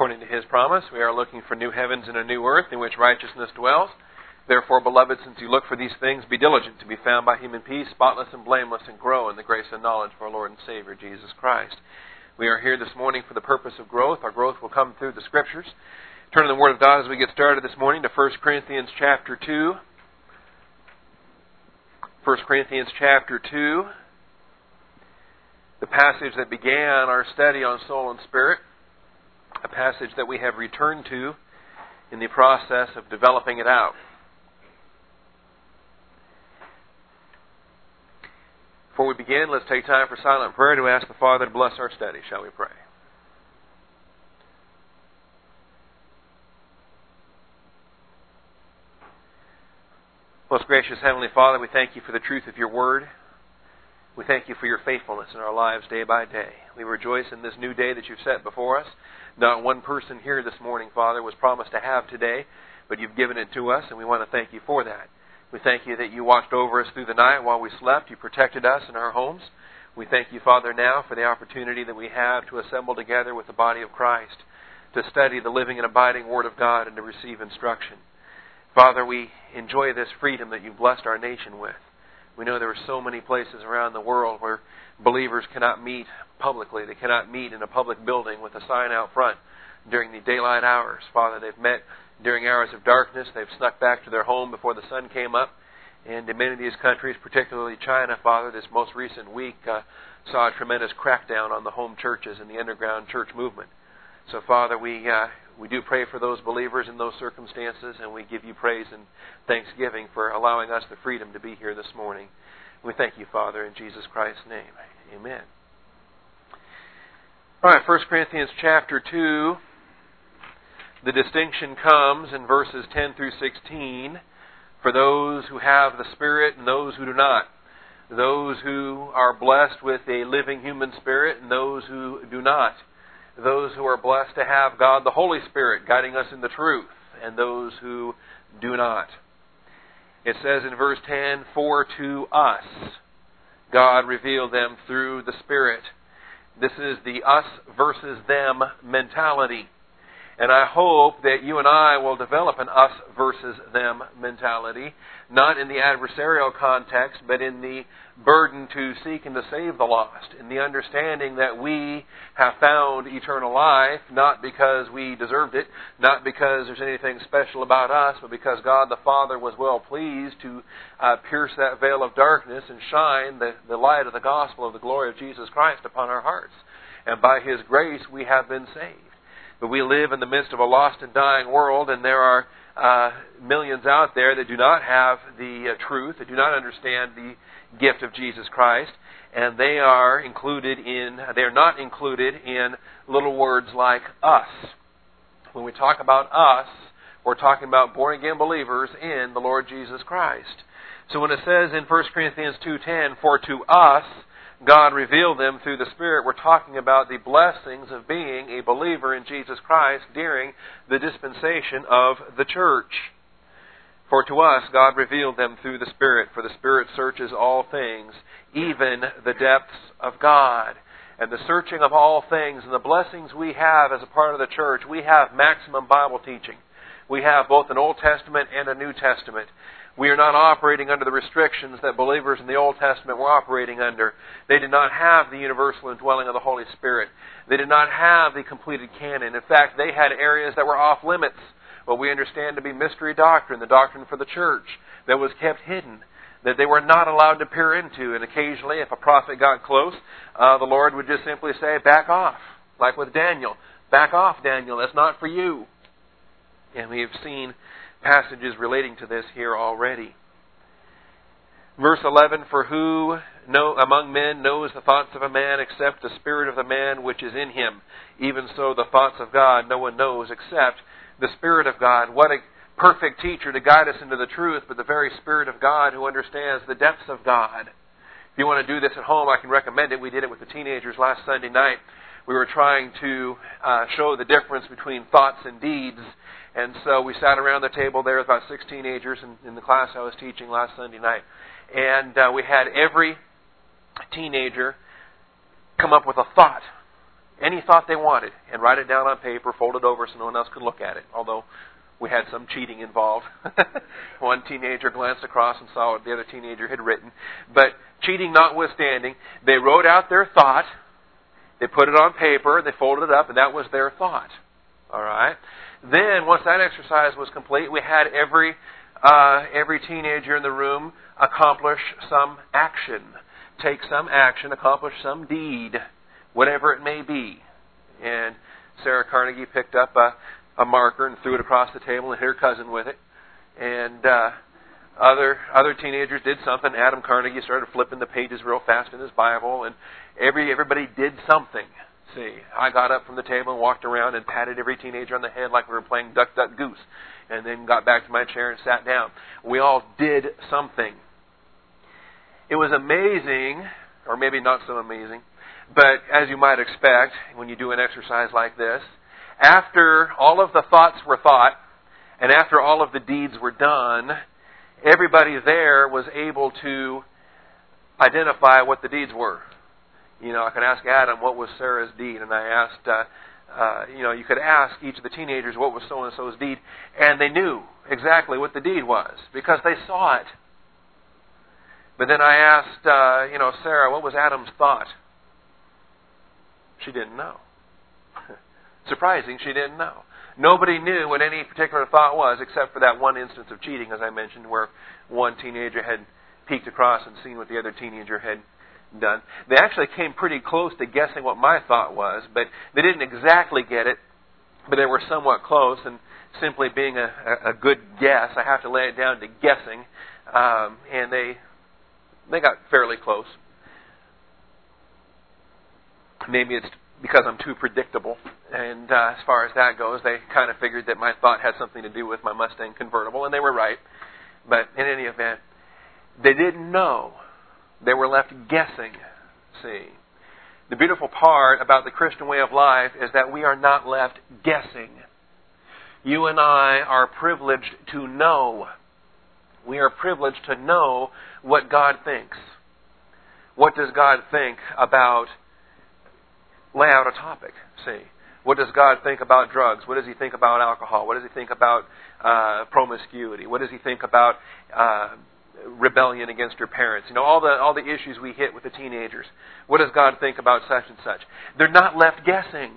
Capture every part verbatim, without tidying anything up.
according to His promise. We are looking for new heavens and a new earth in which righteousness dwells. Therefore, beloved, since you look for these things, be diligent to be found by Him in peace, spotless and blameless, and grow in the grace and knowledge of our Lord and Savior, Jesus Christ. We are here this morning for the purpose of growth. Our growth will come through the Scriptures. Turn to the Word of God as we get started this morning to First Corinthians chapter two. First Corinthians chapter two. The passage that began our study on soul and spirit. A passage that we have returned to in the process of developing it out. Before we begin, let's take time for silent prayer to ask the Father to bless our study. Shall we pray? Most gracious Heavenly Father, we thank you for the truth of your Word. We thank you for your faithfulness in our lives day by day. We rejoice in this new day that you've set before us. Not one person here this morning, Father, was promised to have today, but you've given it to us, and we want to thank you for that. We thank you that you watched over us through the night while we slept. You protected us in our homes. We thank you, Father, now for the opportunity that we have to assemble together with the body of Christ, to study the living and abiding Word of God and to receive instruction. Father, we enjoy this freedom that you've blessed our nation with. We know there are so many places around the world where believers cannot meet publicly. They cannot meet in a public building with a sign out front during the daylight hours. Father, they've met during hours of darkness. They've snuck back to their home before the sun came up. And in many of these countries, particularly China, Father, this most recent week uh, saw a tremendous crackdown on the home churches and the underground church movement. So, Father, we uh, we do pray for those believers in those circumstances, and we give you praise and thanksgiving for allowing us the freedom to be here this morning. We thank you, Father, in Jesus Christ's name. Amen. All right, First Corinthians chapter two. The distinction comes in verses ten through sixteen for those who have the Spirit and those who do not. Those who are blessed with a living human spirit and those who do not. Those who are blessed to have God the Holy Spirit guiding us in the truth and those who do not. It says in verse ten, for to us God revealed them through the Spirit. This is the us versus them mentality. And I hope that you and I will develop an us versus them mentality, not in the adversarial context, but in the burden to seek and to save the lost, in the understanding that we have found eternal life, not because we deserved it, not because there's anything special about us, but because God the Father was well pleased to uh, pierce that veil of darkness and shine the, the light of the gospel of the glory of Jesus Christ upon our hearts. And by His grace we have been saved. But we live in the midst of a lost and dying world, and there are uh, millions out there that do not have the uh, truth, that do not understand the gift of Jesus Christ, and they are included in, they are not included in little words like us. When we talk about us, we're talking about born-again believers in the Lord Jesus Christ. So when it says in First Corinthians two ten, for to us God revealed them through the Spirit, we're talking about the blessings of being a believer in Jesus Christ during the dispensation of the church. For to us God revealed them through the Spirit, for the Spirit searches all things, even the depths of God. And the searching of all things and the blessings we have as a part of the church, we have maximum Bible teaching. We have both an Old Testament and a New Testament. We are not operating under the restrictions that believers in the Old Testament were operating under. They did not have the universal indwelling of the Holy Spirit. They did not have the completed canon. In fact, they had areas that were off limits, what we understand to be mystery doctrine, the doctrine for the church, that was kept hidden, that they were not allowed to peer into. And occasionally, if a prophet got close, uh, the Lord would just simply say, back off, like with Daniel. Back off, Daniel, that's not for you. And we have seen passages relating to this here already. Verse eleven, for who know, among men knows the thoughts of a man except the spirit of the man which is in him? Even so the thoughts of God no one knows except the Spirit of God. What a perfect teacher to guide us into the truth, but the very Spirit of God who understands the depths of God. If you want to do this at home, I can recommend it. We did it with the teenagers last Sunday night. We were trying to uh, show the difference between thoughts and deeds. And so we sat around the table there with about six teenagers in, in the class I was teaching last Sunday night. And uh, we had every teenager come up with a thought. any thought they wanted and write it down on paper, fold it over so no one else could look at it, although we had some cheating involved. One teenager glanced across and saw what the other teenager had written. But cheating notwithstanding, they wrote out their thought, they put it on paper, they folded it up, and that was their thought. All right? Then, once that exercise was complete, we had every uh, every teenager in the room accomplish some action. Take some action, accomplish some deed, whatever it may be. And Sarah Carnegie picked up a, a marker and threw it across the table and hit her cousin with it. And uh, other other teenagers did something. Adam Carnegie started flipping the pages real fast in his Bible, and every everybody did something. See, I got up from the table and walked around and patted every teenager on the head like we were playing Duck, Duck, Goose, and then got back to my chair and sat down. We all did something. It was amazing, or maybe not so amazing, but as you might expect when you do an exercise like this, after all of the thoughts were thought, and after all of the deeds were done, everybody there was able to identify what the deeds were. You know, I could ask Adam, what was Sarah's deed? And I asked, uh, uh, you know, you could ask each of the teenagers, what was so-and-so's deed? And they knew exactly what the deed was because they saw it. But then I asked, uh, you know, Sarah, what was Adam's thought? She didn't know. Surprising, she didn't know. Nobody knew what any particular thought was except for that one instance of cheating, as I mentioned, where one teenager had peeked across and seen what the other teenager had done. They actually came pretty close to guessing what my thought was, but they didn't exactly get it, but they were somewhat close, and simply being a, a good guess, I have to lay it down to guessing, um, and they they got fairly close. Maybe it's because I'm too predictable, and uh, as far as that goes, they kind of figured that my thought had something to do with my Mustang convertible, and they were right. But in any event, they didn't know. They were left guessing, see. The beautiful part about the Christian way of life is that we are not left guessing. You and I are privileged to know. We are privileged to know what God thinks. What does God think about, lay out a topic, see. What does God think about drugs? What does He think about alcohol? What does He think about uh, promiscuity? What does He think about uh, rebellion against your parents? You know, all the all the issues we hit with the teenagers. What does God think about such and such? They're not left guessing.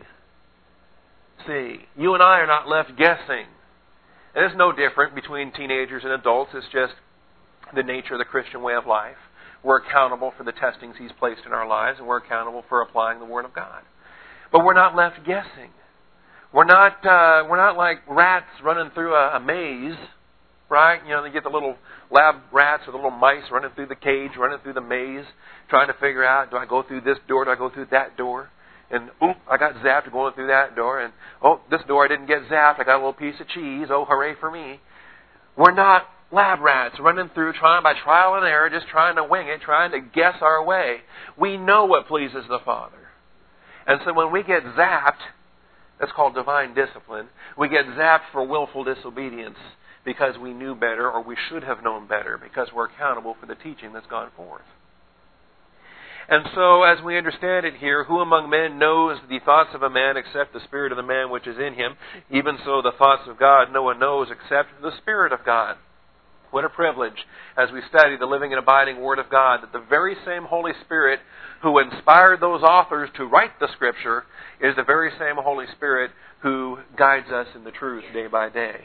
See, you and I are not left guessing. And it's no different between teenagers and adults. It's just the nature of the Christian way of life. We're accountable for the testings He's placed in our lives, and we're accountable for applying the Word of God. But we're not left guessing. We're not uh, we're not like rats running through a, a maze, right? You know, they get the little lab rats or the little mice running through the cage, running through the maze, trying to figure out, do I go through this door, do I go through that door? And, oop, I got zapped going through that door. And, oh, this door I didn't get zapped, I got a little piece of cheese, oh, hooray for me. We're not lab rats running through, trying by trial and error, just trying to wing it, trying to guess our way. We know what pleases the Father. And so when we get zapped, that's called divine discipline, we get zapped for willful disobedience because we knew better, or we should have known better, because we're accountable for the teaching that's gone forth. And so, as we understand it here, who among men knows the thoughts of a man except the spirit of the man which is in him? Even so, the thoughts of God no one knows except the Spirit of God. What a privilege, as we study the living and abiding Word of God, that the very same Holy Spirit who inspired those authors to write the Scripture is the very same Holy Spirit who guides us in the truth day by day.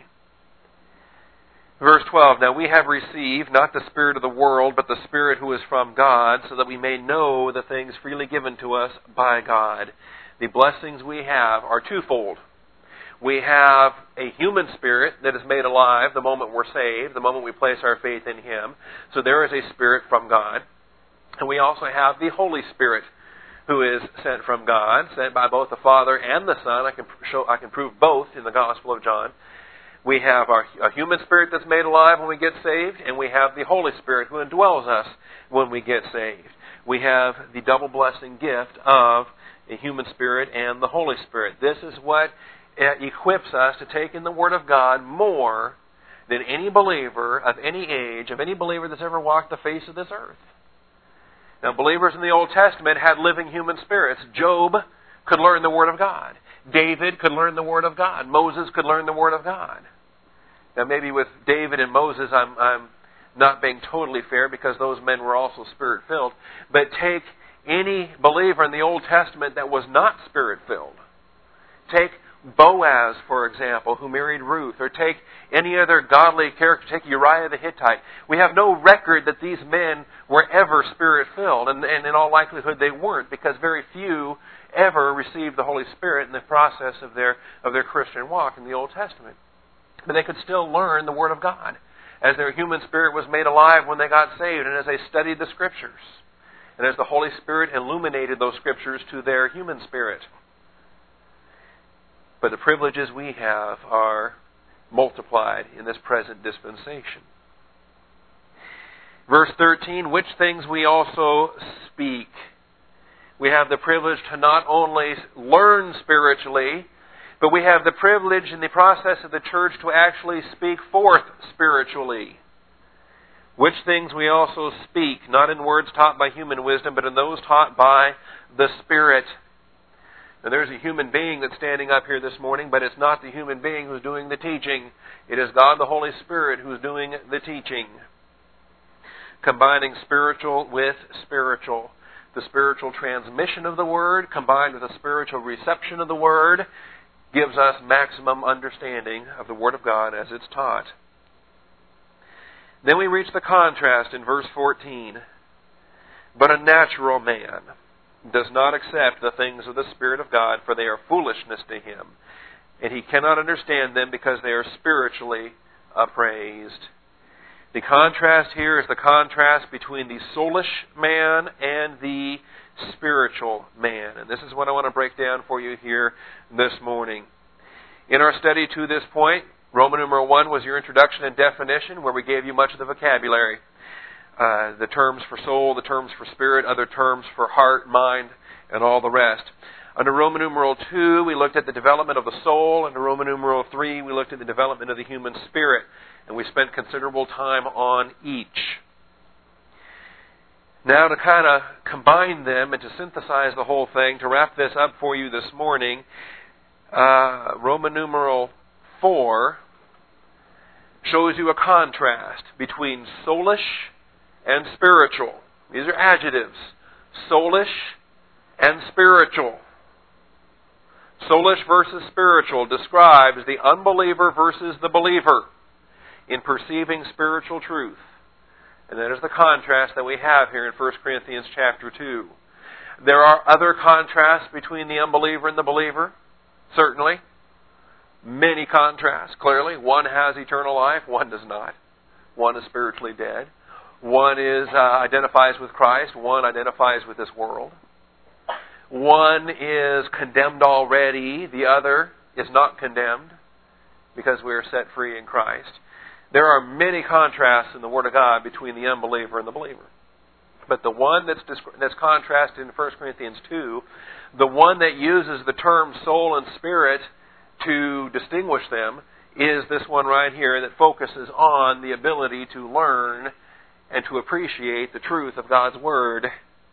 Verse twelve, now we have received not the spirit of the world, but the Spirit who is from God, so that we may know the things freely given to us by God. The blessings we have are twofold. We have a human spirit that is made alive the moment we're saved, the moment we place our faith in Him. So there is a Spirit from God. And we also have the Holy Spirit, who is sent from God, sent by both the Father and the Son. I can show, I can prove both in the Gospel of John. We have our, a human spirit that's made alive when we get saved, and we have the Holy Spirit who indwells us when we get saved. We have the double blessing gift of a human spirit and the Holy Spirit. This is what equips us to take in the Word of God more than any believer of any age, of any believer that's ever walked the face of this earth. Now, believers in the Old Testament had living human spirits. Job could learn the Word of God. David could learn the Word of God. Moses could learn the Word of God. Now maybe with David and Moses I'm, I'm not being totally fair because those men were also Spirit-filled. But take any believer in the Old Testament that was not Spirit-filled. Take Boaz, for example, who married Ruth, or take any other godly character, take Uriah the Hittite. We have no record that these men were ever Spirit-filled, and, and in all likelihood they weren't, because very few ever received the Holy Spirit in the process of their of their Christian walk in the Old Testament. But they could still learn the Word of God as their human spirit was made alive when they got saved, and as they studied the Scriptures, and as the Holy Spirit illuminated those Scriptures to their human spirit. But the privileges we have are multiplied in this present dispensation. Verse thirteen, which things we also speak. We have the privilege to not only learn spiritually, but we have the privilege in the process of the church to actually speak forth spiritually. Which things we also speak, not in words taught by human wisdom, but in those taught by the Spirit. Now there's a human being that's standing up here this morning, but it's not the human being who's doing the teaching. It is God the Holy Spirit who's doing the teaching. Combining spiritual with spiritual. The spiritual transmission of the Word combined with the spiritual reception of the Word gives us maximum understanding of the Word of God as it's taught. Then we reach the contrast in verse fourteen. But a natural man does not accept the things of the Spirit of God, for they are foolishness to him, and he cannot understand them because they are spiritually appraised. The contrast here is the contrast between the soulish man and the spiritual man. And this is what I want to break down for you here this morning. In our study to this point, Roman numeral one was your introduction and definition, where we gave you much of the vocabulary. Uh, the terms for soul, the terms for spirit, other terms for heart, mind, and all the rest. Under Roman numeral two, we looked at the development of the soul. Under Roman numeral three, we looked at the development of the human spirit. And we spent considerable time on each. Now to kind of combine them and to synthesize the whole thing, to wrap this up for you this morning, uh, Roman numeral four shows you a contrast between soulish and spiritual. These are adjectives. Soulish and spiritual. Soulish versus spiritual describes the unbeliever versus the believer in perceiving spiritual truth. And that is the contrast that we have here in First Corinthians chapter two. There are other contrasts between the unbeliever and the believer, certainly. Many contrasts, clearly. One has eternal life, one does not. One is spiritually dead. One is uh, identifies with Christ, one identifies with this world. One is condemned already, the other is not condemned because we are set free in Christ. There are many contrasts in the Word of God between the unbeliever and the believer. But the one that's, that's contrasted in First Corinthians two, the one that uses the term soul and spirit to distinguish them, is this one right here that focuses on the ability to learn and to appreciate the truth of God's Word.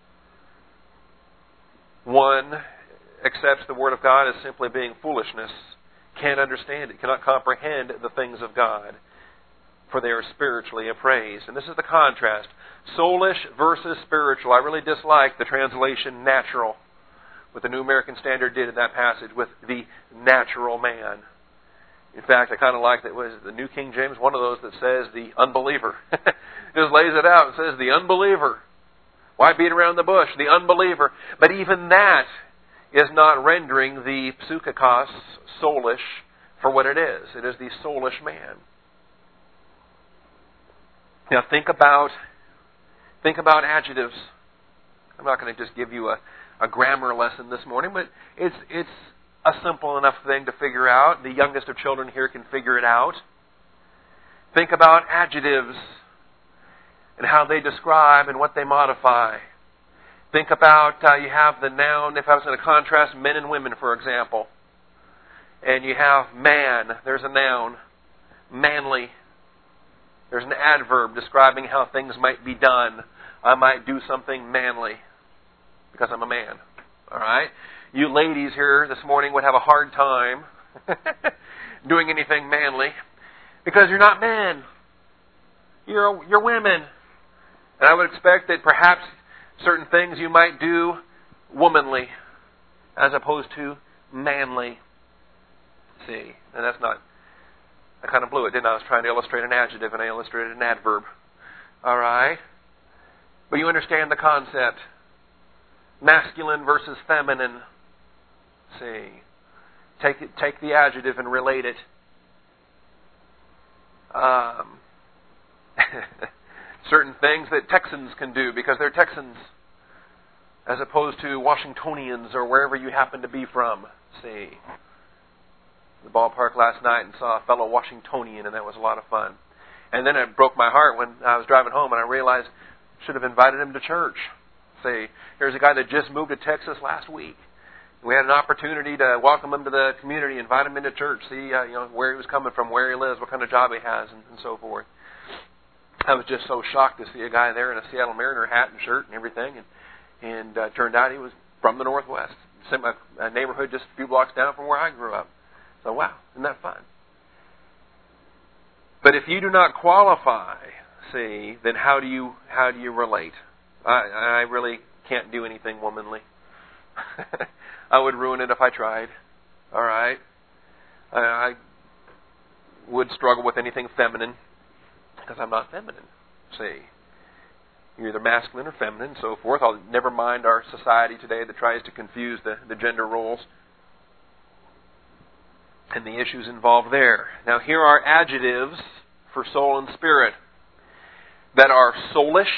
One accepts the Word of God as simply being foolishness, can't understand it, cannot comprehend the things of God, for they are spiritually appraised. And this is the contrast. Soulish versus spiritual. I really dislike the translation natural, what the New American Standard did in that passage with the natural man. In fact, I kind of like that was the New King James, one of those that says the unbeliever. Just lays it out and says the unbeliever. Why beat around the bush? The unbeliever. But even that is not rendering the psuchikos, soulish, for what it is. It is the soulish man. Now think about think about adjectives. I'm not going to just give you a, a grammar lesson this morning, but it's it's a simple enough thing to figure out. The youngest of children here can figure it out. Think about adjectives and how they describe and what they modify. Think about, uh, you have the noun, if I was going to contrast men and women, for example. And you have man, there's a noun, manly. There's an adverb describing how things might be done. I might do something manly because I'm a man. All right? you ladies here this morning would have a hard time doing anything manly because you're not men. You're, you're women. And I would expect that perhaps certain things you might do womanly as opposed to manly. See, and that's not, I kind of blew it, didn't I? I was trying to illustrate an adjective and I illustrated an adverb. All right? But you understand the concept. Masculine versus feminine. See, take it, take the adjective and relate it. Um, certain things that Texans can do because they're Texans, as opposed to Washingtonians or wherever you happen to be from. See, the ballpark last night and saw a fellow Washingtonian, and that was a lot of fun. And then it broke my heart when I was driving home, and I realized I should have invited him to church. See, here's a guy that just moved to Texas last week. We had an opportunity to welcome him to the community, invite him into church, see uh, you know where he was coming from, where he lives, what kind of job he has, and, and so forth. I was just so shocked to see a guy there in a Seattle Mariner hat and shirt and everything, and and uh, turned out he was from the Northwest, a, a neighborhood just a few blocks down from where I grew up. So wow, isn't that fun? But if you do not qualify, see, then how do you how do you relate? I, I really can't do anything womanly. I would ruin it if I tried. All right? I, I would struggle with anything feminine because I'm not feminine. See, you're either masculine or feminine, and so forth. I'll never mind our society today that tries to confuse the, the gender roles and the issues involved there. Now, here are adjectives for soul and spirit that are soulish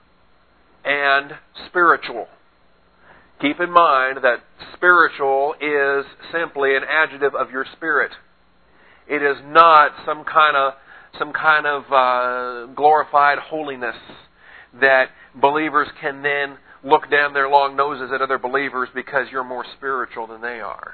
and spiritual. Keep in mind that spiritual is simply an adjective of your spirit. It is not some kind of some kind of uh, glorified holiness that believers can then look down their long noses at other believers because you're more spiritual than they are.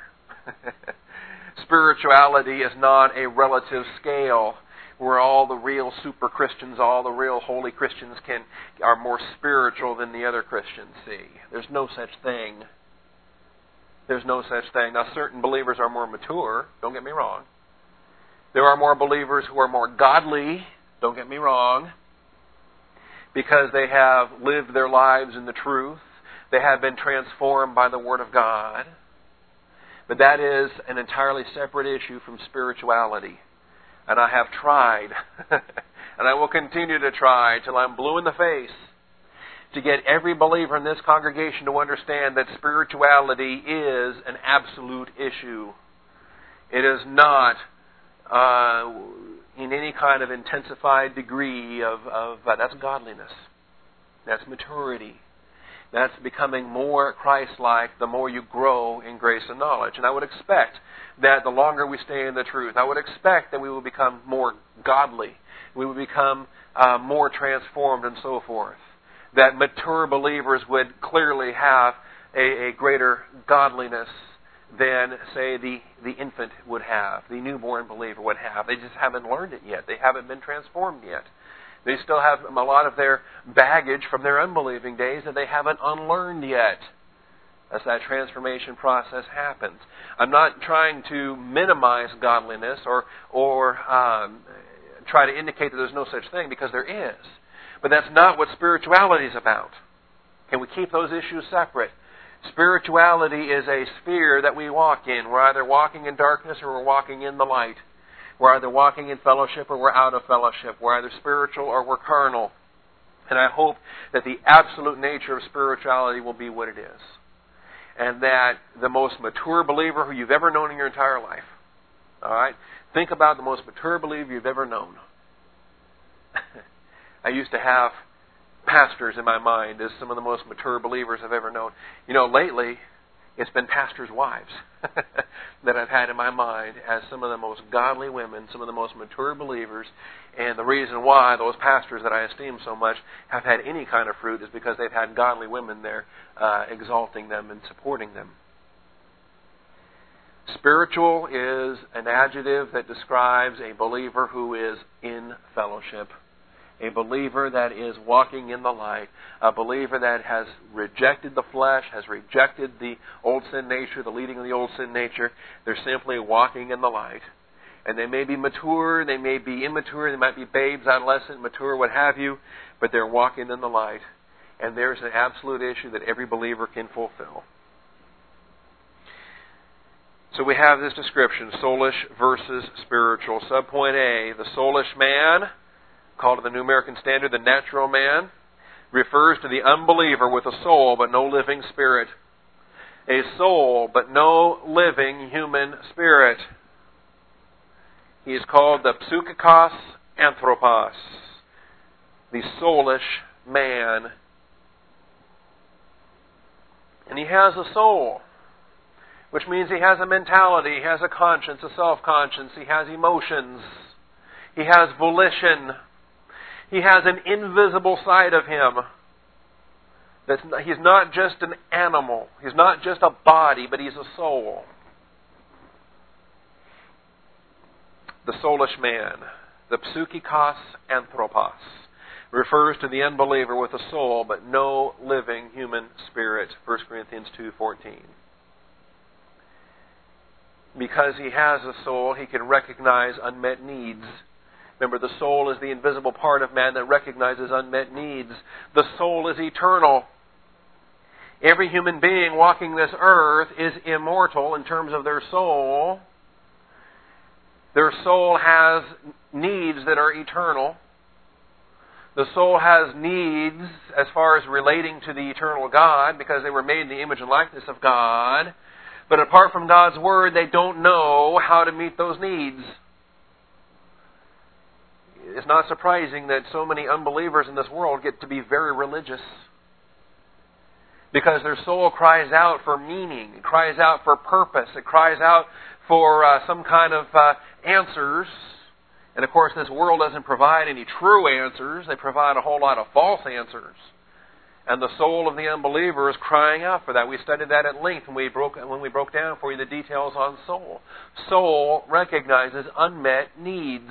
Spirituality is not a relative scale where all the real super Christians, all the real holy Christians can are more spiritual than the other Christians. See, there's no such thing. There's no such thing. Now, certain believers are more mature. Don't get me wrong. There are more believers who are more godly. Don't get me wrong. Because they have lived their lives in the truth. They have been transformed by the Word of God. But that is an entirely separate issue from spirituality. And I have tried, and I will continue to try till I'm blue in the face, to get every believer in this congregation to understand that spirituality is an absolute issue. It is not uh, in any kind of intensified degree of, of uh, that's godliness. That's maturity. That's becoming more Christ-like the more you grow in grace and knowledge. And I would expect that the longer we stay in the truth, I would expect that we will become more godly. We will become uh, more transformed and so forth. That mature believers would clearly have a, a greater godliness than, say, the, the infant would have, the newborn believer would have. They just haven't learned it yet. They haven't been transformed yet. They still have a lot of their baggage from their unbelieving days that they haven't unlearned yet as that transformation process happens. I'm not trying to minimize godliness or, or um, try to indicate that there's no such thing, because there is. But that's not what spirituality is about. Can we keep those issues separate? Spirituality is a sphere that we walk in. We're either walking in darkness or we're walking in the light. We're either walking in fellowship or we're out of fellowship. We're either spiritual or we're carnal. And I hope that the absolute nature of spirituality will be what it is. And that the most mature believer who you've ever known in your entire life, all right, think about the most mature believer you've ever known. I used to have pastors in my mind as some of the most mature believers I've ever known. You know, lately, it's been pastors' wives that I've had in my mind as some of the most godly women, some of the most mature believers. And the reason why those pastors that I esteem so much have had any kind of fruit is because they've had godly women there uh, exalting them and supporting them. Spiritual is an adjective that describes a believer who is in fellowship. A believer that is walking in the light. A believer that has rejected the flesh, has rejected the old sin nature, the leading of the old sin nature. They're simply walking in the light. And they may be mature, they may be immature, they might be babes, adolescent, mature, what have you, but they're walking in the light. And there's an absolute issue that every believer can fulfill. So we have this description, soulish versus spiritual. Subpoint A, the soulish man, called in the New American Standard the natural man, refers to the unbeliever with a soul but no living spirit. A soul but no living human spirit. He is called the psychikos anthropos, the soulish man. And he has a soul, which means he has a mentality, he has a conscience, a self-conscience, he has emotions, he has volition, he has an invisible side of him. That's not, he's not just an animal, he's not just a body, but he's a soul. The soulish man, the psychikos anthropos, refers to the unbeliever with a soul but no living human spirit. First Corinthians two fourteen. Because he has a soul, he can recognize unmet needs. Remember, the soul is the invisible part of man that recognizes unmet needs. The soul is eternal. Every human being walking this earth is immortal in terms of their soul. Their soul has needs that are eternal. The soul has needs as far as relating to the eternal God because they were made in the image and likeness of God. But apart from God's Word, they don't know how to meet those needs. It's not surprising that so many unbelievers in this world get to be very religious. Because their soul cries out for meaning. It cries out for purpose. It cries out for uh, some kind of uh, answers. And of course, this world doesn't provide any true answers. They provide a whole lot of false answers. And the soul of the unbeliever is crying out for that. We studied that at length when we broke when we broke down for you the details on soul. Soul recognizes unmet needs.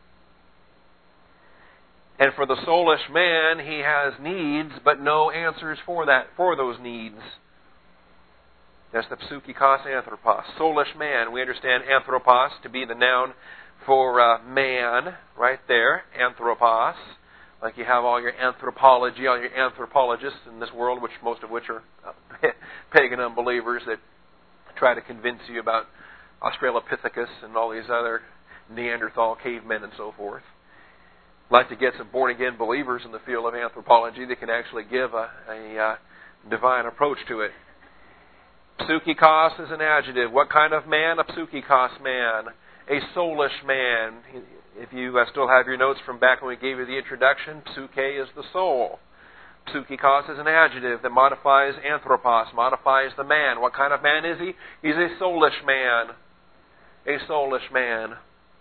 And for the soulish man, he has needs, but no answers for that for those needs. That's the psychikos anthropos. Soulish man, we understand anthropos to be the noun for uh, man, right there, anthropos. Like you have all your anthropology, all your anthropologists in this world, which most of which are uh, pagan unbelievers that try to convince you about Australopithecus and all these other Neanderthal cavemen and so forth. Like to get some born-again believers in the field of anthropology that can actually give a, a uh, divine approach to it. Psychikos is an adjective. What kind of man? A psychikos man. A soulish man. If you uh, still have your notes from back when we gave you the introduction, psyche is the soul. Psychikos is an adjective that modifies anthropos, modifies the man. What kind of man is he? He's a soulish man. A soulish man.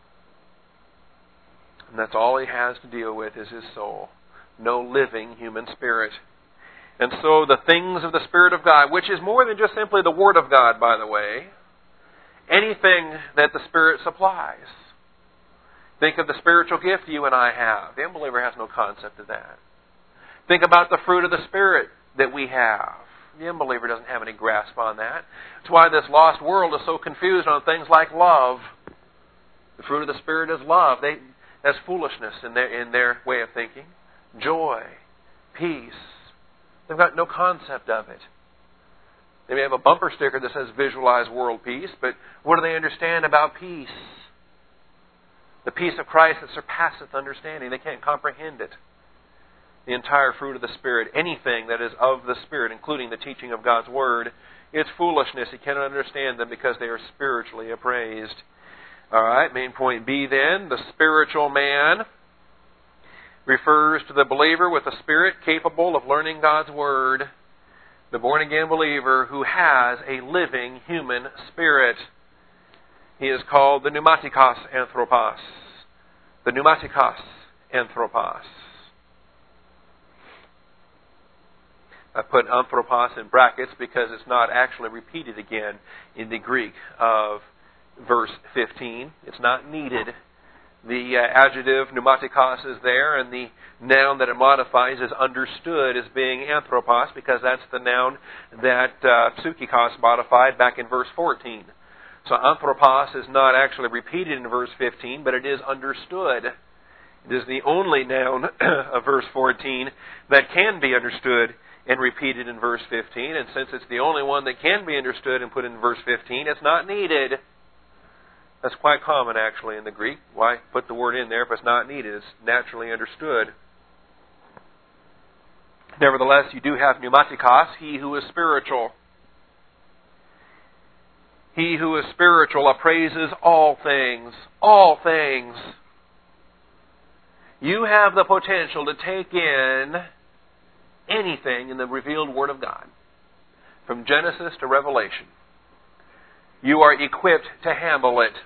And that's all he has to deal with is his soul. No living human spirit. And so the things of the Spirit of God, which is more than just simply the Word of God, by the way, anything that the Spirit supplies. Think of the spiritual gift you and I have. The unbeliever has no concept of that. Think about the fruit of the Spirit that we have. The unbeliever doesn't have any grasp on that. That's why this lost world is so confused on things like love. The fruit of the Spirit is love. They, that's foolishness in their, in their way of thinking. Joy, peace. They've got no concept of it. They may have a bumper sticker that says visualize world peace, but what do they understand about peace? The peace of Christ that surpasseth understanding. They can't comprehend it. The entire fruit of the Spirit, anything that is of the Spirit, including the teaching of God's Word, it's foolishness. You cannot understand them because they are spiritually appraised. All right, main point B then, the spiritual man refers to the believer with a spirit capable of learning God's Word, the born-again believer who has a living human spirit. He is called the pneumatikos anthropos. The pneumatikos anthropos. I put anthropos in brackets because it's not actually repeated again in the Greek of verse fifteen. It's not needed. The uh, adjective pneumatikos is there, and the noun that it modifies is understood as being anthropos, because that's the noun that uh, psychikos modified back in verse fourteen. So anthropos is not actually repeated in verse fifteen, but it is understood. It is the only noun of verse fourteen that can be understood and repeated in verse fifteen, and since it's the only one that can be understood and put in verse fifteen, it's not needed. That's quite common, actually, in the Greek. Why put the word in there if it's not needed? It's naturally understood. Nevertheless, you do have pneumatikos, he who is spiritual. He who is spiritual appraises all things. All things. You have the potential to take in anything in the revealed Word of God, from Genesis to Revelation. You are equipped to handle it.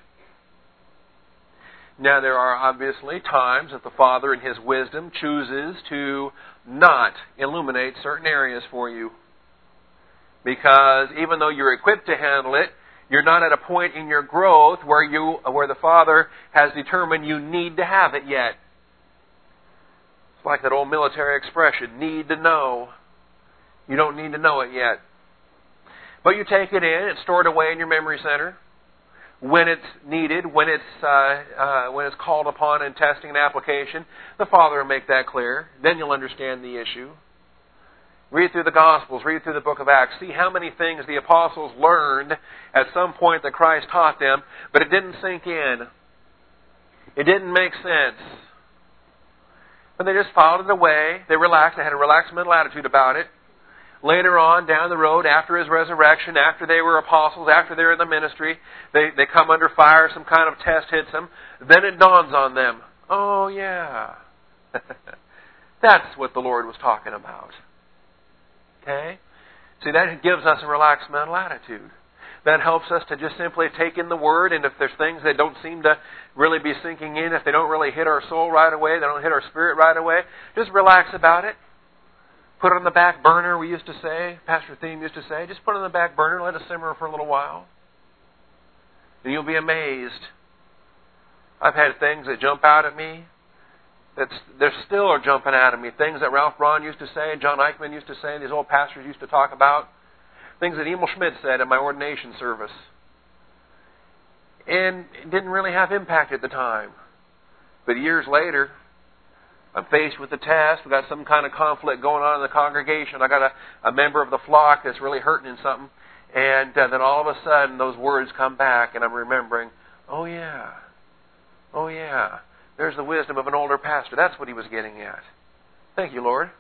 Now, there are obviously times that the Father in His wisdom chooses to not illuminate certain areas for you. Because even though you're equipped to handle it, you're not at a point in your growth where you, where the Father has determined you need to have it yet. It's like that old military expression, need to know. You don't need to know it yet. But you take it in, it's stored away in your memory center. When it's needed, when it's uh, uh, when it's called upon in testing and application, the Father will make that clear. Then you'll understand the issue. Read through the Gospels, read through the book of Acts. See how many things the apostles learned at some point that Christ taught them, but it didn't sink in. It didn't make sense. But they just filed it away. They relaxed. They had a relaxed mental attitude about it. Later on, down the road, after His resurrection, after they were apostles, after they're in the ministry, they, they come under fire, some kind of test hits them. Then it dawns on them, oh yeah, that's what the Lord was talking about. Okay? See, that gives us a relaxed mental attitude. That helps us to just simply take in the Word, and if there's things that don't seem to really be sinking in, if they don't really hit our soul right away, they don't hit our spirit right away, just relax about it. Put it on the back burner, we used to say, Pastor Thiem used to say, just put it on the back burner, let it simmer for a little while. And you'll be amazed. I've had things that jump out at me, that they still are jumping out at me. Things that Ralph Braun used to say, John Eichmann used to say, these old pastors used to talk about. Things that Emil Schmidt said at my ordination service. And it didn't really have impact at the time. But years later, I'm faced with a test. We've got some kind of conflict going on in the congregation. I got a, a member of the flock that's really hurting in something. And uh, then all of a sudden, those words come back, and I'm remembering, oh yeah, oh yeah, there's the wisdom of an older pastor. That's what he was getting at. Thank you, Lord.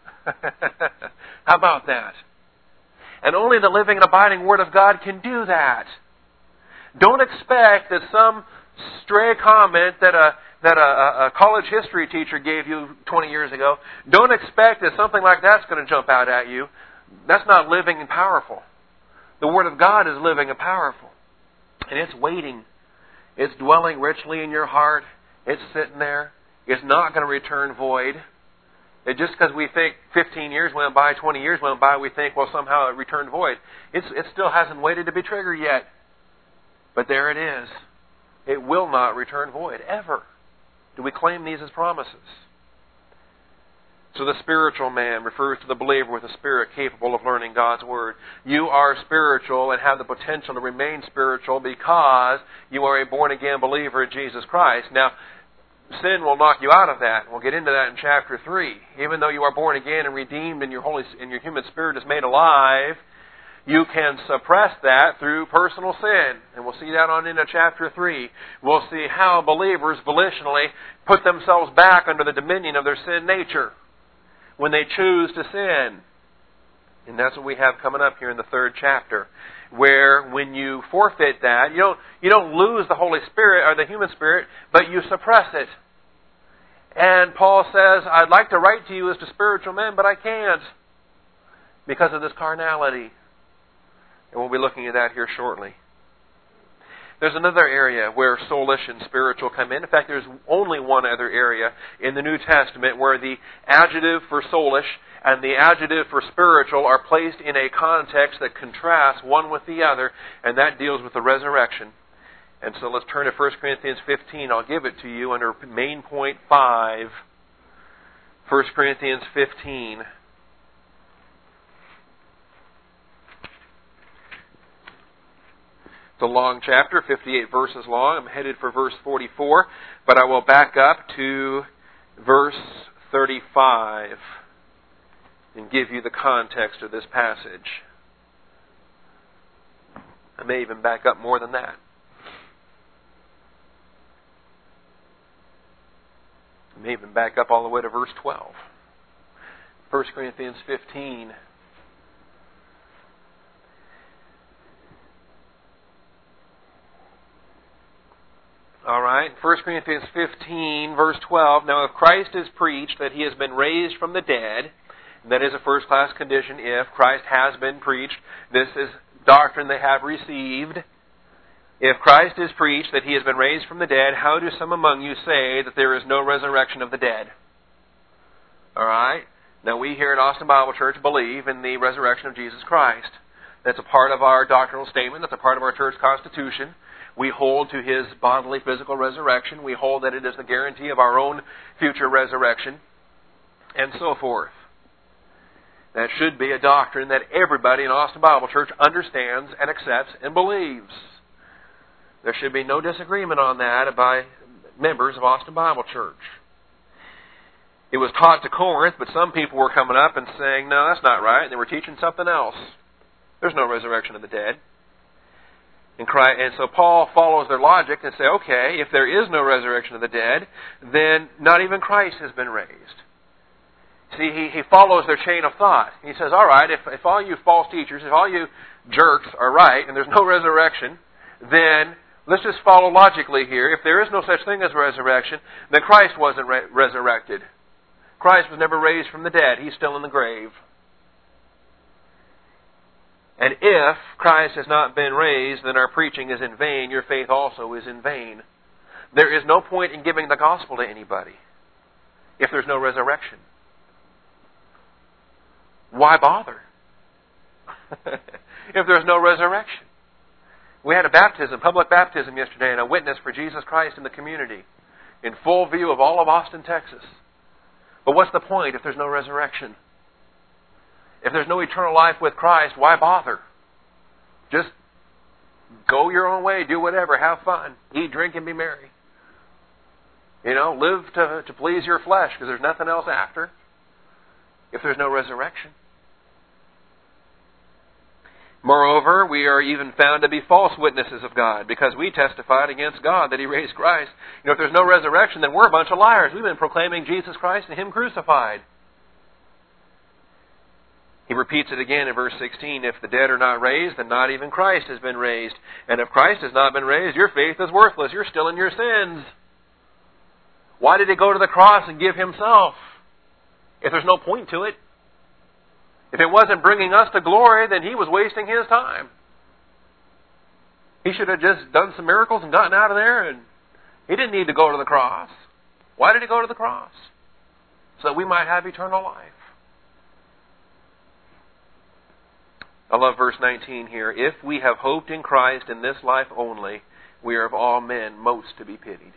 How about that? And only the living and abiding Word of God can do that. Don't expect that some stray comment that a that a, a college history teacher gave you twenty years ago, don't expect that something like that's going to jump out at you. That's not living and powerful. The Word of God is living and powerful. And it's waiting. It's dwelling richly in your heart. It's sitting there. It's not going to return void. It just because we think fifteen years went by, twenty years went by, we think, well, somehow it returned void. It's, it still hasn't waited to be triggered yet. But there it is. It will not return void, ever. Do we claim these as promises? So the spiritual man refers to the believer with a spirit capable of learning God's Word. You are spiritual and have the potential to remain spiritual because you are a born-again believer in Jesus Christ. Now, sin will knock you out of that. We'll get into that in chapter three. Even though you are born again and redeemed and your holy and your human spirit is made alive, you can suppress that through personal sin. And we'll see that on into chapter three. We'll see how believers volitionally put themselves back under the dominion of their sin nature when they choose to sin. And that's what we have coming up here in the third chapter, where when you forfeit that, you don't, you don't lose the Holy Spirit or the human spirit, but you suppress it. And Paul says, I'd like to write to you as to spiritual men, but I can't because of this carnality. And we'll be looking at that here shortly. There's another area where soulish and spiritual come in. In fact, there's only one other area in the New Testament where the adjective for soulish and the adjective for spiritual are placed in a context that contrasts one with the other, and that deals with the resurrection. And so let's turn to First Corinthians fifteen. I'll give it to you under main point five. First Corinthians fifteen. It's a long chapter, fifty-eight verses long. I'm headed for verse forty-four, but I will back up to verse thirty-five and give you the context of this passage. I may even back up more than that. I may even back up all the way to verse twelve. First Corinthians fifteen. All right, First Corinthians fifteen, verse twelve. Now if Christ is preached that He has been raised from the dead, that is a first-class condition. If Christ has been preached, this is doctrine they have received. If Christ is preached that He has been raised from the dead, how do some among you say that there is no resurrection of the dead? All right? Now we here at Austin Bible Church believe in the resurrection of Jesus Christ. That's a part of our doctrinal statement. That's a part of our church constitution. We hold to His bodily physical resurrection. We hold that it is the guarantee of our own future resurrection, and so forth. That should be a doctrine that everybody in Austin Bible Church understands and accepts and believes. There should be no disagreement on that by members of Austin Bible Church. It was taught to Corinth, but some people were coming up and saying, no, that's not right, and they were teaching something else. There's no resurrection of the dead. And, Christ, and so Paul follows their logic and says, okay, if there is no resurrection of the dead, then not even Christ has been raised. See, he, he follows their chain of thought. He says, all right, if, if all you false teachers, if all you jerks are right, and there's no resurrection, then let's just follow logically here. If there is no such thing as resurrection, then Christ wasn't re- resurrected. Christ was never raised from the dead. He's still in the grave. And if Christ has not been raised, then our preaching is in vain. Your faith also is in vain. There is no point in giving the gospel to anybody if there's no resurrection. Why bother? If there's no resurrection. We had a baptism, public baptism yesterday, and a witness for Jesus Christ in the community, in full view of all of Austin, Texas. But what's the point if there's no resurrection? If there's no eternal life with Christ, why bother? Just go your own way, do whatever, have fun, eat, drink, and be merry. You know, live to, to please your flesh, because there's nothing else after, if there's no resurrection. Moreover, we are even found to be false witnesses of God, because we testified against God that He raised Christ. You know, if there's no resurrection, then we're a bunch of liars. We've been proclaiming Jesus Christ and Him crucified. He repeats it again in verse sixteen. If the dead are not raised, then not even Christ has been raised. And if Christ has not been raised, your faith is worthless. You're still in your sins. Why did He go to the cross and give Himself if there's no point to it? If it wasn't bringing us to glory, then He was wasting His time. He should have just done some miracles and gotten out of there, and He didn't need to go to the cross. Why did He go to the cross? So that we might have eternal life. I love verse nineteen here. If we have hoped in Christ in this life only, we are of all men most to be pitied.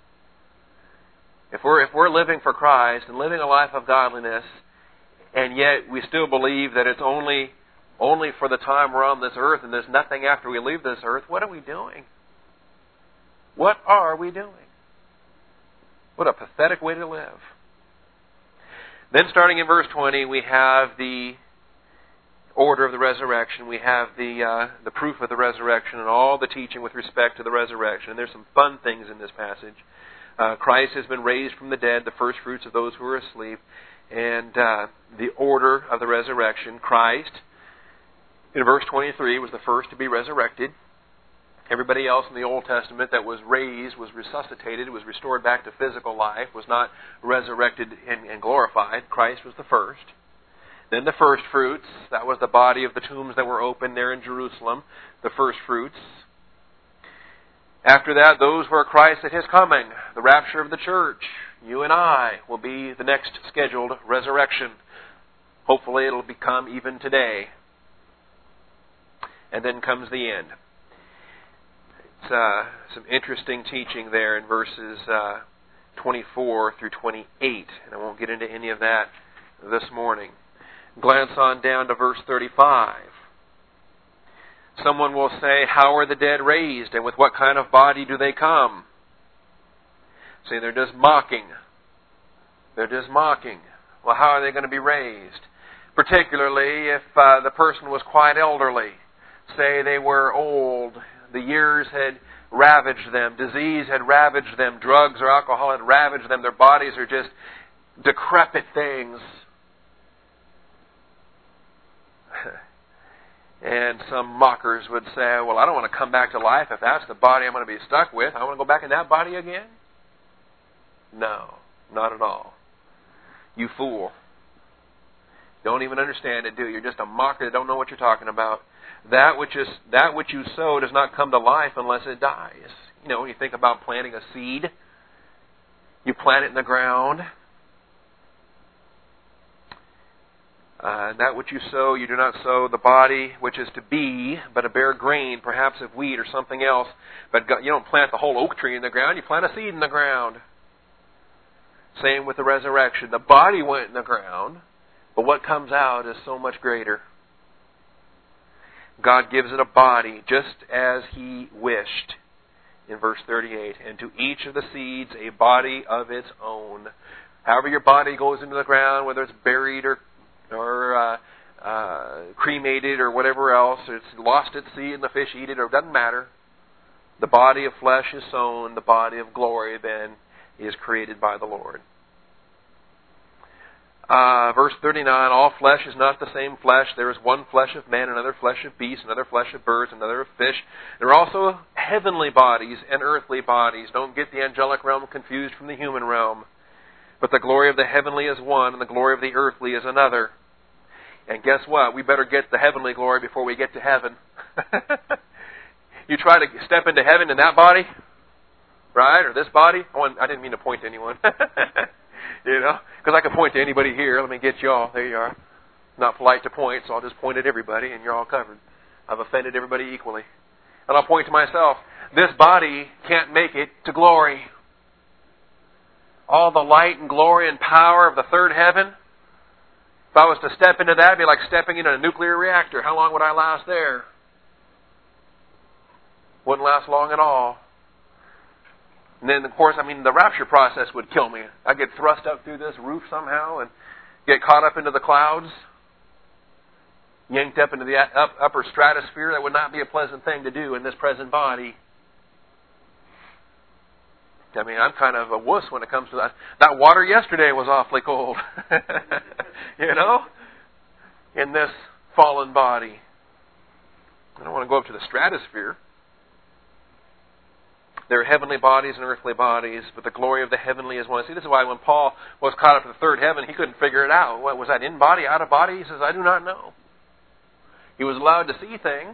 If we're, if we're living for Christ and living a life of godliness, and yet we still believe that it's only, only for the time we're on this earth and there's nothing after we leave this earth, what are we doing? What are we doing? What a pathetic way to live. Then starting in verse twenty, we have the order of the resurrection. We have the uh, the proof of the resurrection and all the teaching with respect to the resurrection. And there's some fun things in this passage. Uh, Christ has been raised from the dead, the first fruits of those who are asleep. And uh, the order of the resurrection. Christ, in verse twenty-three, was the first to be resurrected. Everybody else in the Old Testament that was raised, was resuscitated, was restored back to physical life, was not resurrected and, and glorified. Christ was the first. Then the first fruits, that was the body of the tombs that were opened there in Jerusalem, the first fruits. After that, those who are Christ at His coming, the rapture of the church. You and I will be the next scheduled resurrection. Hopefully it'll become even today. And then comes the end. It uh, some interesting teaching there in verses uh, twenty-four through twenty-eight, and I won't get into any of that this morning. Glance on down to verse thirty-five. Someone will say, how are the dead raised, and with what kind of body do they come? See, they're just mocking. They're just mocking. Well, how are they going to be raised? Particularly if uh, the person was quite elderly. Say they were old. The years had ravaged them. Disease had ravaged them. Drugs or alcohol had ravaged them. Their bodies are just decrepit things. And some mockers would say, well, I don't want to come back to life if that's the body I'm going to be stuck with. I want to go back in that body again? No, not at all. You fool. Don't even understand it, do you? You're just a mocker that don't know what you're talking about. That which is that which you sow does not come to life unless it dies. You know, when you think about planting a seed, you plant it in the ground. Uh, that which you sow, you do not sow the body which is to be, but a bare grain, perhaps of wheat or something else. But you don't plant the whole oak tree in the ground, you plant a seed in the ground. Same with the resurrection. The body went in the ground, but what comes out is so much greater. God gives it a body just as He wished in verse thirty-eight. And to each of the seeds a body of its own. However your body goes into the ground, whether it's buried or or uh, uh, cremated or whatever else, or it's lost its seed and the fish eat it, or it doesn't matter. The body of flesh is sown, the body of glory then is created by the Lord. Uh, verse thirty-nine, all flesh is not the same flesh. There is one flesh of man, another flesh of beasts, another flesh of birds, another of fish. There are also heavenly bodies and earthly bodies. Don't get the angelic realm confused from the human realm. But the glory of the heavenly is one, and the glory of the earthly is another. And guess what? We better get the heavenly glory before we get to heaven. You try to step into heaven in that body, right? Or this body. I, want, I didn't mean to point to anyone. You know, because I can point to anybody here. Let me get you all. There you are. Not polite to point, so I'll just point at everybody, and you're all covered. I've offended everybody equally. And I'll point to myself. This body can't make it to glory. All the light and glory and power of the third heaven, if I was to step into that, it'd be like stepping into a nuclear reactor. How long would I last there? Wouldn't last long at all. And then, of course, I mean, the rapture process would kill me. I'd get thrust up through this roof somehow and get caught up into the clouds, yanked up into the up, upper stratosphere. That would not be a pleasant thing to do in this present body. I mean, I'm kind of a wuss when it comes to that. That water yesterday was awfully cold. You know? In this fallen body. I don't want to go up to the stratosphere. There are heavenly bodies and earthly bodies, but the glory of the heavenly is one. See, this is why when Paul was caught up to the third heaven, he couldn't figure it out. What was that, in body, out of body? He says, I do not know. He was allowed to see things.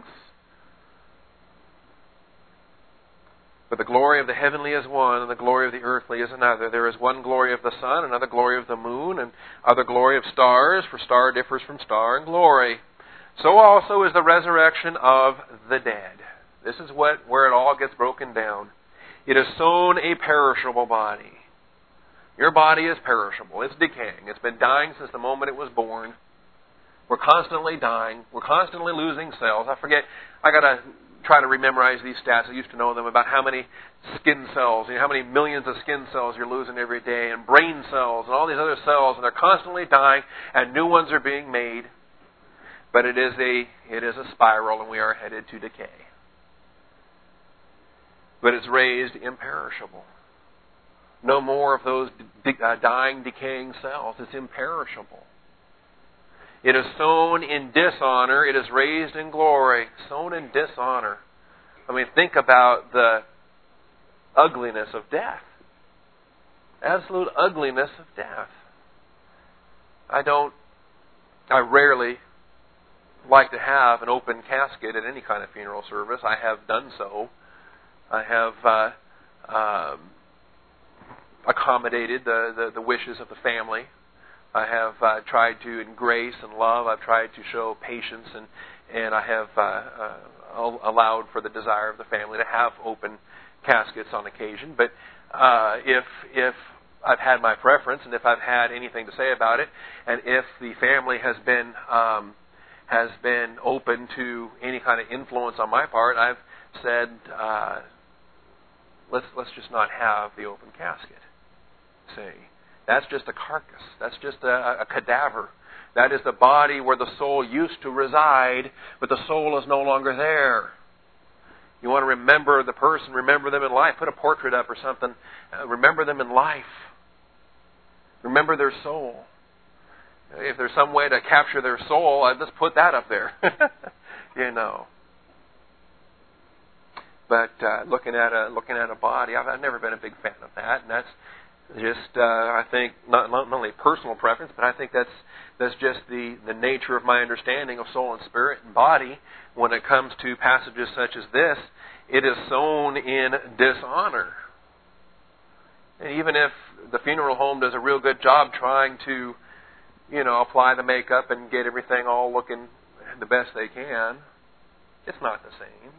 But the glory of the heavenly is one, and the glory of the earthly is another. There is one glory of the sun, another glory of the moon, and other glory of stars, for star differs from star in glory. So also is the resurrection of the dead. This is what where it all gets broken down. It is sown a perishable body. Your body is perishable. It's decaying. It's been dying since the moment it was born. We're constantly dying. We're constantly losing cells. I forget. I got to try to rememorize these stats. I used to know them about how many skin cells, you know, how many millions of skin cells you're losing every day, and brain cells, and all these other cells, and they're constantly dying, and new ones are being made. But it is a it is a spiral, and we are headed to decay. But it's raised imperishable. No more of those de- uh, dying, decaying cells. It's imperishable. It is sown in dishonor. It is raised in glory. Sown in dishonor. I mean, think about the ugliness of death. Absolute ugliness of death. I don't, I rarely like to have an open casket at any kind of funeral service. I have done so. I have uh, um, accommodated the, the, the wishes of the family. I have uh, tried to, in grace and love, I've tried to show patience, and, and I have uh, uh, allowed for the desire of the family to have open caskets on occasion. But uh, if if I've had my preference, and if I've had anything to say about it, and if the family has been um, has been open to any kind of influence on my part, I've said, uh, let's let's just not have the open casket. See, that's just a carcass. That's just a, a cadaver. That is the body where the soul used to reside, but the soul is no longer there. You want to remember the person, remember them in life. Put a portrait up or something. Uh, remember them in life. Remember their soul. If there's some way to capture their soul, I'd just put that up there. You know. But uh, looking at a looking at a body, I've, I've never been a big fan of that, and that's just uh, I think not, not only personal preference, but I think that's that's just the, the nature of my understanding of soul and spirit and body. When it comes to passages such as this, it is sown in dishonor. And even if the funeral home does a real good job trying to, you know, apply the makeup and get everything all looking the best they can, it's not the same.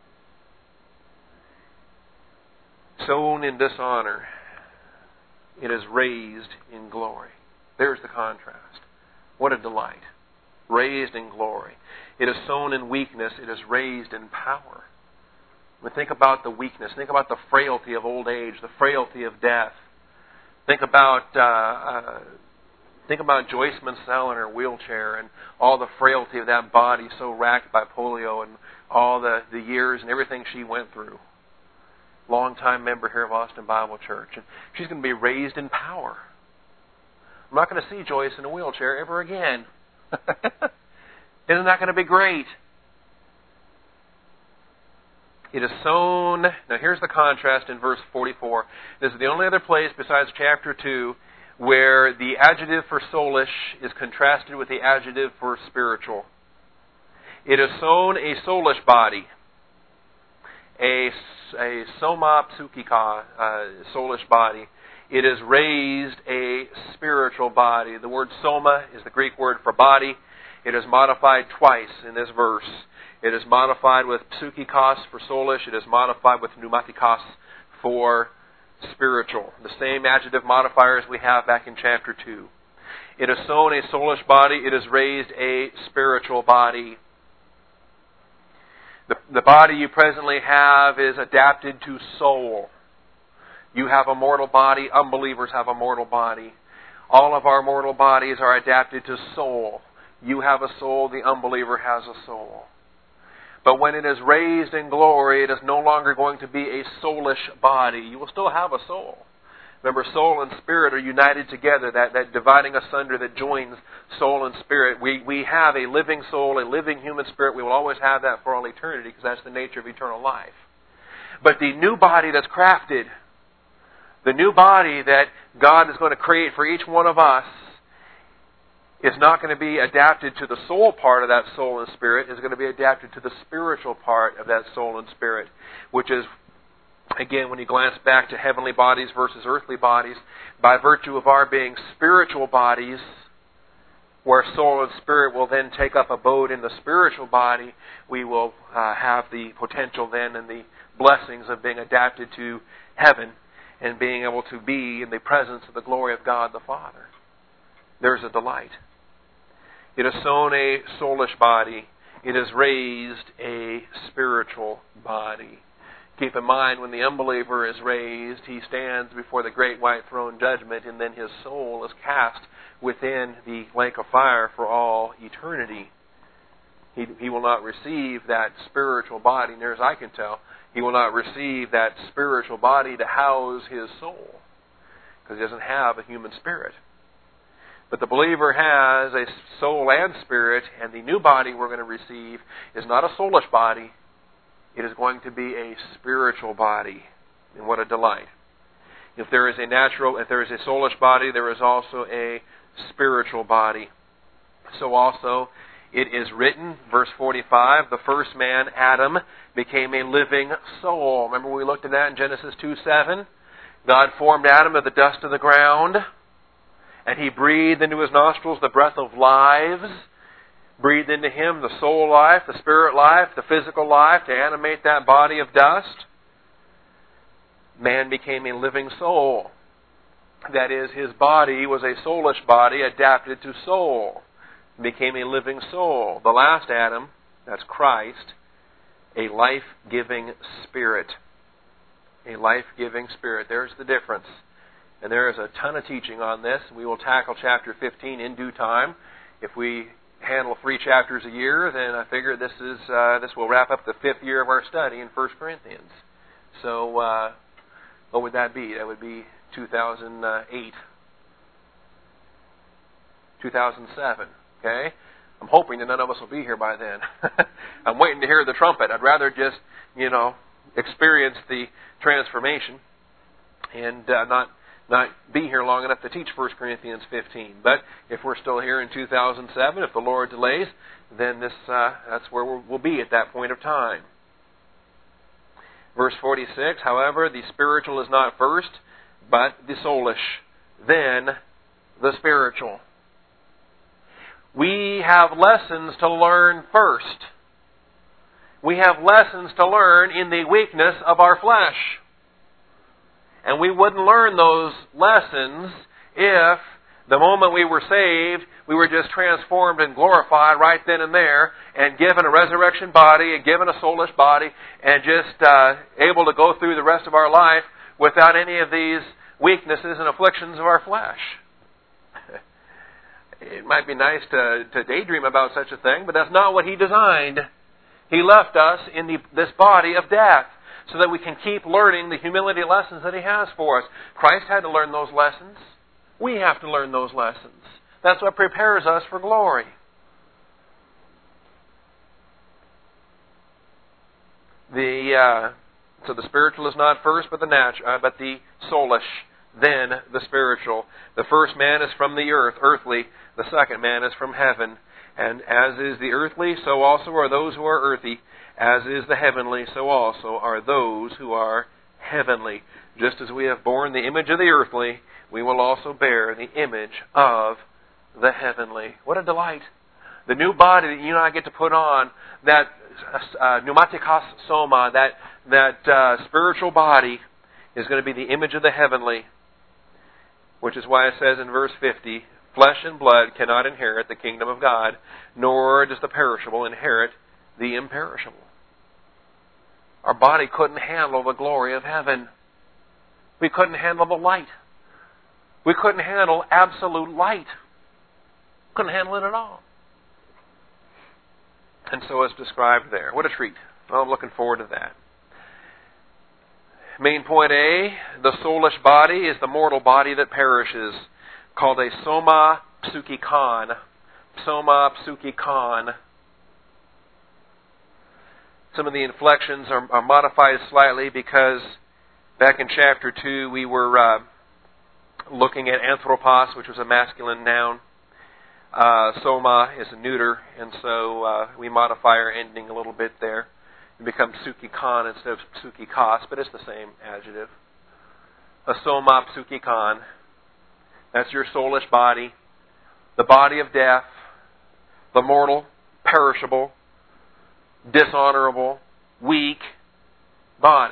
Sown in dishonor, it is raised in glory. There's the contrast. What a delight. Raised in glory. It is sown in weakness. It is raised in power. But think about the weakness. Think about the frailty of old age, the frailty of death. Think about uh, uh, think about Joyce Mansell in her wheelchair and all the frailty of that body so racked by polio and all the, the years and everything she went through. Long-time member here of Austin Bible Church. And she's going to be raised in power. I'm not going to see Joyce in a wheelchair ever again. Isn't that going to be great? It is sown. Now here's the contrast in verse forty-four. This is the only other place besides chapter two where the adjective for soulish is contrasted with the adjective for spiritual. It is sown a soulish body. A, a soma psukika, uh, soulish body. It is raised a spiritual body. The word soma is the Greek word for body. It is modified twice in this verse. It is modified with psukikos for soulish. It is modified with pneumatikos for spiritual. The same adjective modifiers we have back in chapter two. It is sown a soulish body. It is raised a spiritual body. The, the body you presently have is adapted to soul. You have a mortal body. Unbelievers have a mortal body. All of our mortal bodies are adapted to soul. You have a soul. The unbeliever has a soul. But when it is raised in glory, it is no longer going to be a soulish body. You will still have a soul. Remember, soul and spirit are united together, that, that dividing asunder that joins soul and spirit. We, we have a living soul, a living human spirit. We will always have that for all eternity because that's the nature of eternal life. But the new body that's crafted, the new body that God is going to create for each one of us, is not going to be adapted to the soul part of that soul and spirit. It's going to be adapted to the spiritual part of that soul and spirit, which is, again, when you glance back to heavenly bodies versus earthly bodies, by virtue of our being spiritual bodies, where soul and spirit will then take up abode in the spiritual body, we will uh, have the potential then and the blessings of being adapted to heaven and being able to be in the presence of the glory of God the Father. There's a delight. It is sown a soulish body. It is raised a spiritual body. Keep in mind, when the unbeliever is raised, he stands before the great white throne judgment, and then his soul is cast within the lake of fire for all eternity. He, he will not receive that spiritual body, near as I can tell. He will not receive that spiritual body to house his soul, because he doesn't have a human spirit. But the believer has a soul and spirit, and the new body we're going to receive is not a soulish body. It is going to be a spiritual body. And what a delight. If there is a natural, if there is a soulish body, there is also a spiritual body. So also, it is written, verse forty-five, the first man, Adam, became a living soul. Remember we looked at that in Genesis two seven? God formed Adam of the dust of the ground, and He breathed into his nostrils the breath of lives. breathed into him the soul life, the spirit life, the physical life to animate that body of dust. Man became a living soul. That is, his body was a soulish body adapted to soul. It became a living soul. The last Adam, that's Christ, a life-giving spirit. A life-giving spirit. There's the difference. And there is a ton of teaching on this. We will tackle chapter fifteen in due time. If we handle three chapters a year, then I figure this is uh, this will wrap up the fifth year of our study in First Corinthians. So, uh, what would that be? That would be two thousand eight, two thousand seven. Okay? I'm hoping that none of us will be here by then. I'm waiting to hear the trumpet. I'd rather just, you know, experience the transformation and uh, not not be here long enough to teach First Corinthians fifteen. But if we're still here in two thousand seven, if the Lord delays, then this uh, that's where we'll be at that point of time. Verse forty-six, however, the spiritual is not first, but the soulish, then the spiritual. We have lessons to learn first. We have lessons to learn in the weakness of our flesh. And we wouldn't learn those lessons if the moment we were saved, we were just transformed and glorified right then and there, and given a resurrection body, and given a soulish body, and just uh, able to go through the rest of our life without any of these weaknesses and afflictions of our flesh. It might be nice to, to daydream about such a thing, but that's not what He designed. He left us in the, this body of death so that we can keep learning the humility lessons that He has for us. Christ had to learn those lessons. We have to learn those lessons. That's what prepares us for glory. The uh, so the spiritual is not first, but the natu- uh, but the soulish, then the spiritual. The first man is from the earth, earthly. The second man is from heaven. And as is the earthly, so also are those who are earthy. As is the heavenly, so also are those who are heavenly. Just as we have borne the image of the earthly, we will also bear the image of the heavenly. What a delight. The new body that you and I get to put on, that uh, pneumatikos soma, that, that uh, spiritual body, is going to be the image of the heavenly. Which is why it says in verse fifty, flesh and blood cannot inherit the kingdom of God, nor does the perishable inherit the imperishable. Our body couldn't handle the glory of heaven. We couldn't handle the light. We couldn't handle absolute light. Couldn't handle it at all. And so it's described there. What a treat. Well, I'm looking forward to that. Main point A, the soulish body is the mortal body that perishes, called a soma psukikon. Soma psukikon. Some of the inflections are, are modified slightly because back in chapter two we were uh, looking at anthropos, which was a masculine noun. Uh, soma is a neuter, and so uh, we modify our ending a little bit there. It becomes psukikon instead of psukikos, but it's the same adjective. A soma psukikon. That's your soulish body, the body of death, the mortal, perishable, dishonorable, weak body.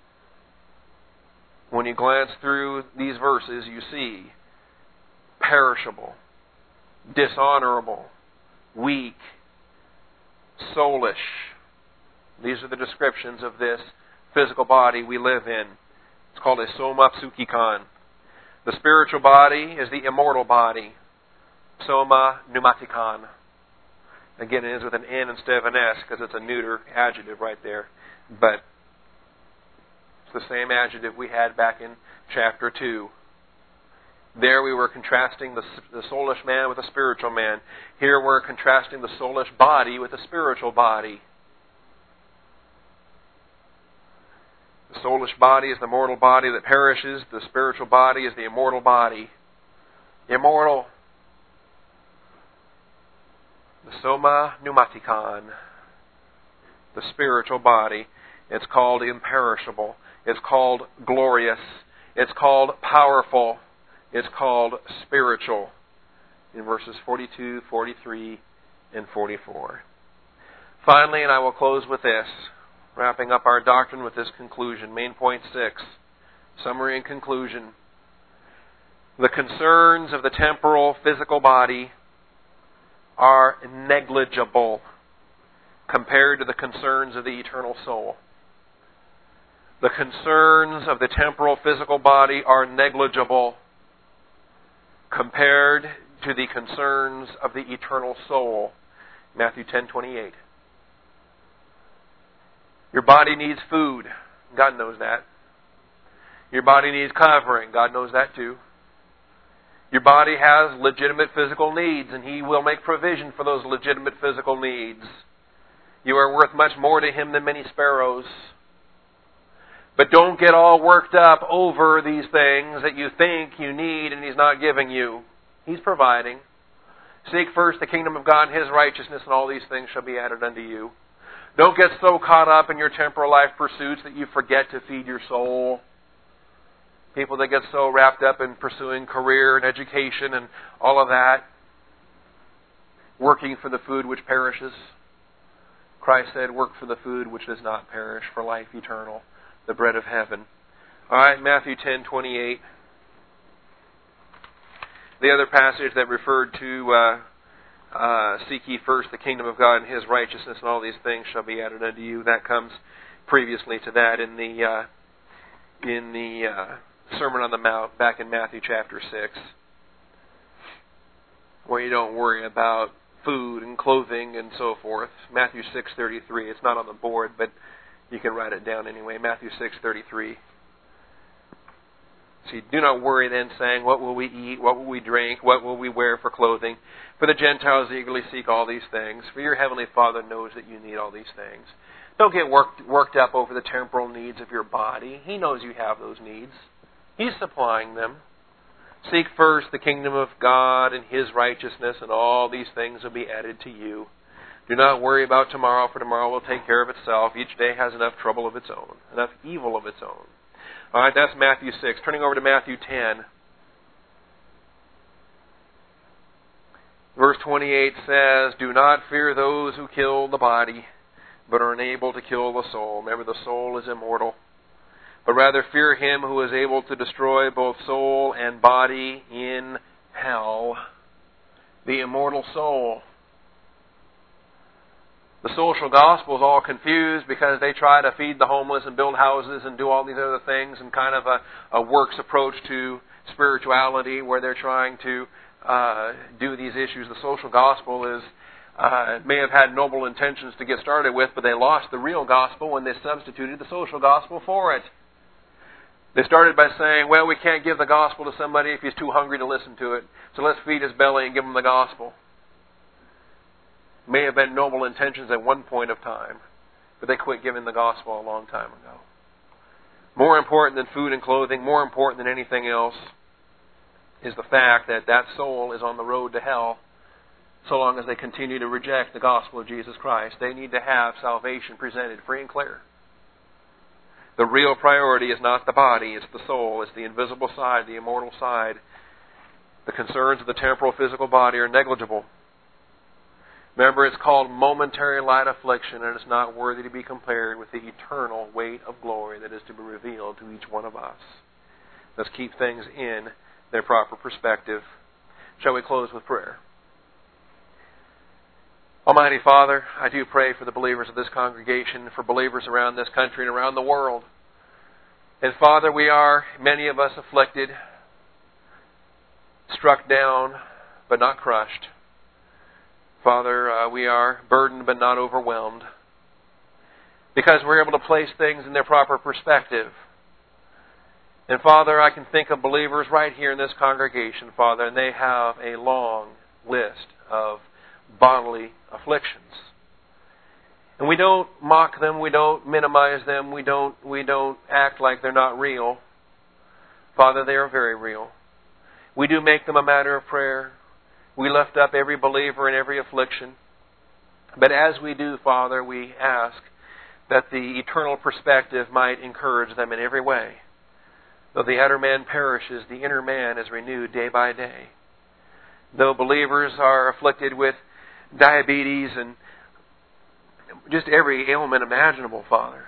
When you glance through these verses, you see perishable, dishonorable, weak, soulish. These are the descriptions of this physical body we live in. It's called a soma psukikon. The spiritual body is the immortal body. Soma pneumatikon. Again, it ends with an N instead of an S because it's a neuter adjective right there. But it's the same adjective we had back in chapter two. There we were contrasting the, the soulish man with the spiritual man. Here we're contrasting the soulish body with the spiritual body. The soulish body is the mortal body that perishes. The spiritual body is the immortal body. Immortal. The soma pneumatikon. The spiritual body. It's called imperishable. It's called glorious. It's called powerful. It's called spiritual. In verses forty-two, forty-three, and forty-four. Finally, and I will close with this, wrapping up our doctrine with this conclusion. Main point six, summary and conclusion. The concerns of the temporal physical body are negligible compared to the concerns of the eternal soul. The concerns of the temporal physical body are negligible compared to the concerns of the eternal soul. Matthew ten twenty-eight. Your body needs food. God knows that. Your body needs covering. God knows that too. Your body has legitimate physical needs, and He will make provision for those legitimate physical needs. You are worth much more to Him than many sparrows. But don't get all worked up over these things that you think you need and He's not giving you. He's providing. Seek first the kingdom of God and His righteousness, and all these things shall be added unto you. Don't get so caught up in your temporal life pursuits that you forget to feed your soul. People that get so wrapped up in pursuing career and education and all of that, working for the food which perishes. Christ said, work for the food which does not perish, for life eternal, the bread of heaven. All right, Matthew ten twenty-eight. The other passage that referred to uh, uh, seek ye first the kingdom of God and His righteousness, and all these things shall be added unto you. That comes previously to that in the uh, in the uh, Sermon on the Mount, back in Matthew chapter six, where you don't worry about food and clothing and so forth. Matthew six thirty-three. It's not on the board, but you can write it down anyway. Matthew six thirty-three. See, do not worry then, saying, what will we eat? What will we drink? What will we wear for clothing? For the Gentiles eagerly seek all these things. For your heavenly Father knows that you need all these things. Don't get worked, worked up over the temporal needs of your body. He knows you have those needs. He's supplying them. Seek first the kingdom of God and His righteousness, and all these things will be added to you. Do not worry about tomorrow, for tomorrow will take care of itself. Each day has enough trouble of its own, enough evil of its own. All right, that's Matthew six. Turning over to Matthew ten. Verse twenty-eight says, do not fear those who kill the body, but are unable to kill the soul. Remember, the soul is immortal. But rather fear Him who is able to destroy both soul and body in hell. The immortal soul. The social gospel is all confused because they try to feed the homeless and build houses and do all these other things, and kind of a, a works approach to spirituality where they're trying to uh, do these issues. The social gospel is uh, may have had noble intentions to get started with, but they lost the real gospel when they substituted the social gospel for it. They started by saying, well, we can't give the gospel to somebody if he's too hungry to listen to it, so let's feed his belly and give him the gospel. May have been noble intentions at one point of time, but they quit giving the gospel a long time ago. More important than food and clothing, more important than anything else, is the fact that that soul is on the road to hell so long as they continue to reject the gospel of Jesus Christ. They need to have salvation presented free and clear. The real priority is not the body, it's the soul, it's the invisible side, the immortal side. The concerns of the temporal physical body are negligible. Remember, it's called momentary light affliction, and it's not worthy to be compared with the eternal weight of glory that is to be revealed to each one of us. Let's keep things in their proper perspective. Shall we close with prayer? Almighty Father, I do pray for the believers of this congregation, for believers around this country and around the world. And Father, we are, many of us, afflicted, struck down, but not crushed. Father, uh, we are burdened but not overwhelmed, because we're able to place things in their proper perspective. And Father, I can think of believers right here in this congregation, Father, and they have a long list of bodily afflictions. And we don't mock them, we don't minimize them, we don't we don't act like they're not real. Father, they are very real. We do make them a matter of prayer. We lift up every believer in every affliction. But as we do, Father, we ask that the eternal perspective might encourage them in every way. Though the outer man perishes, the inner man is renewed day by day. Though believers are afflicted with diabetes and just every ailment imaginable, Father.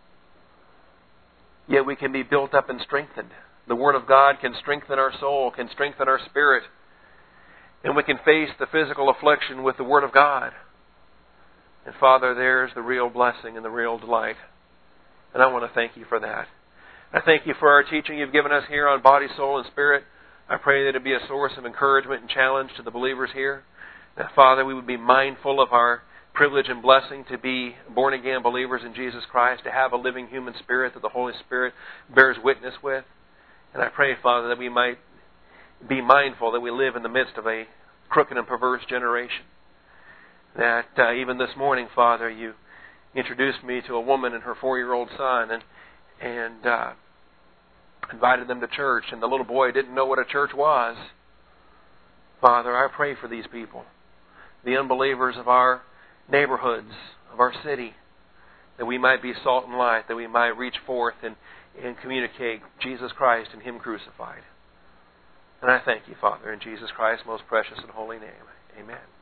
Yet we can be built up and strengthened. The Word of God can strengthen our soul, can strengthen our spirit. And we can face the physical affliction with the Word of God. And Father, there's the real blessing and the real delight. And I want to thank you for that. I thank you for our teaching you've given us here on body, soul, and spirit. I pray that it be a source of encouragement and challenge to the believers here. That, Father, we would be mindful of our privilege and blessing to be born-again believers in Jesus Christ, to have a living human spirit that the Holy Spirit bears witness with. And I pray, Father, that we might be mindful that we live in the midst of a crooked and perverse generation. That uh, even this morning, Father, you introduced me to a woman and her four-year-old son and, and uh, invited them to church, and the little boy didn't know what a church was. Father, I pray for these people, the unbelievers of our neighborhoods, of our city, that we might be salt and light, that we might reach forth and, and communicate Jesus Christ and Him crucified. And I thank you, Father, in Jesus Christ's most precious and holy name. Amen.